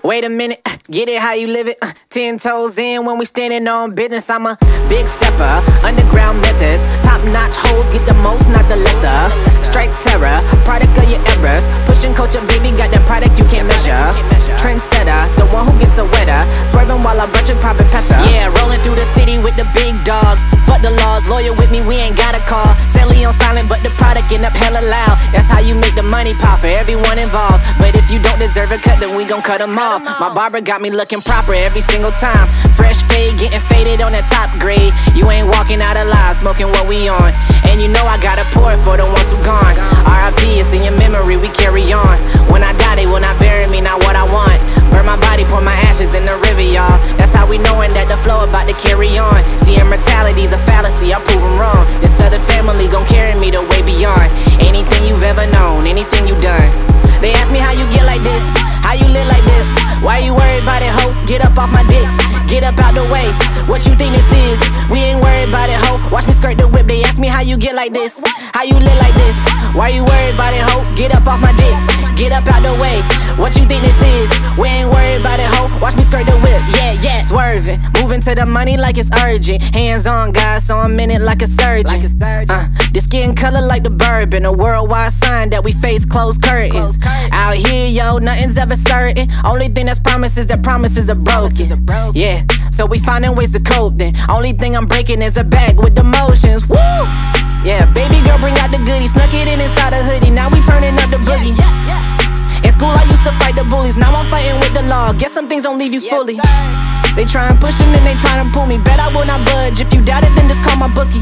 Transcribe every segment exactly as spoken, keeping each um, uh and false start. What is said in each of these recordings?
Wait a minute, get it how you live it. uh, Ten toes in when we standing on business. I'm a big stepper, underground methods. Top notch hoes get the most, not the lesser. Strike terror, product of your errors. Pushing culture, baby, got the product you can't measure. Trendsetter, the one who gets a wetter. Swerving while I bunch of private petter. Yeah, rolling through the city with the big dogs. Fuck the laws, lawyer with me, we ain't got a call. Sally on silent, but the product end up hella loud. That's how you make the money pop for everyone involved. But if you don't deserve a cut, then we gon' cut them off. My barber got me looking proper every single time. Fresh fade, getting faded on that top grade. You ain't walking out alive, smoking what we on. And you know I gotta pour it for the ones who gone. R I P, it's in your memory, we carry on. When I die, they will not bury me, not what I want. Burn my body, pour my ashes in the river, y'all. That's how we knowin' that the flow about to carry on. See, immortality's a fallacy, I prove 'em wrong. This other family gon' carry me the way beyond anything you've ever known, anything you done. They ask me how you get like this, how you live like this. Why you worried about it, ho? Get up off my dick, get up out the way. What you think this is? We ain't worried about it, ho. Watch me skirt the whip. They ask me how you get like this, how you live like this. Why you worried about it, ho? Get up off my dick, get up out the way. What you think this is? We ain't worried about it, ho. Watch me skirt the whip. Yeah, yeah. Swerving, moving to the money like it's urgent. Hands on, guys, so I'm in it like a surgeon. Like a surgeon. Uh, the skin color like the bourbon. A worldwide sign that we face closed curtains. Closed curtains. Out here, yo, nothing's ever certain. Only thing that's promised is that promises are broken. Are broken. Yeah, so we finding ways to cope then. Only thing I'm breaking is a bag with emotions. Woo! Yeah, baby girl, bring out the goodie. Snuck it in inside a hoodie. Now we turning up the boogie. Yeah, yeah, yeah. In school, I used to fight the bullies. Now I'm fighting with the law. Guess some things don't leave you yes, fully. Sir. They try and push and then they try and pull me. Bet I will not budge. If you doubt it, then just call my bookie.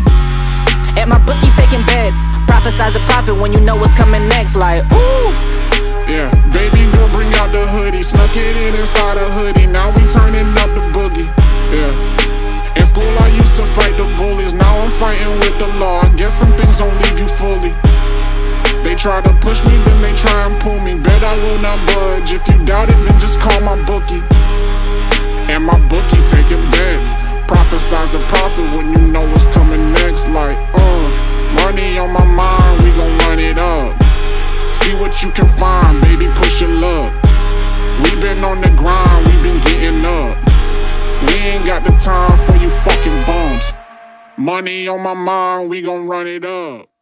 At my bookie, taking bets. Prophesize a prophet when you know what's coming next. Like, ooh. Yeah, baby girl, bring out the hoodie. Snuck it in inside a hoodie. Now we turning up the boogie. Yeah. In school, I used to fight the bullies. Now I'm fighting with the law. I guess some things don't leave you fully. They try to push me, then they try and pull me. Bet I will not budge. If you doubt it, then just call my bookie. And my bookie taking bets. Prophesize a prophet when you know what's coming next. Like, uh, money on my mind, we gon' run it up. See what you can find, baby, push your luck. We been on the grind, we been getting up. We ain't got the time for you fucking bums. Money on my mind, we gon' run it up.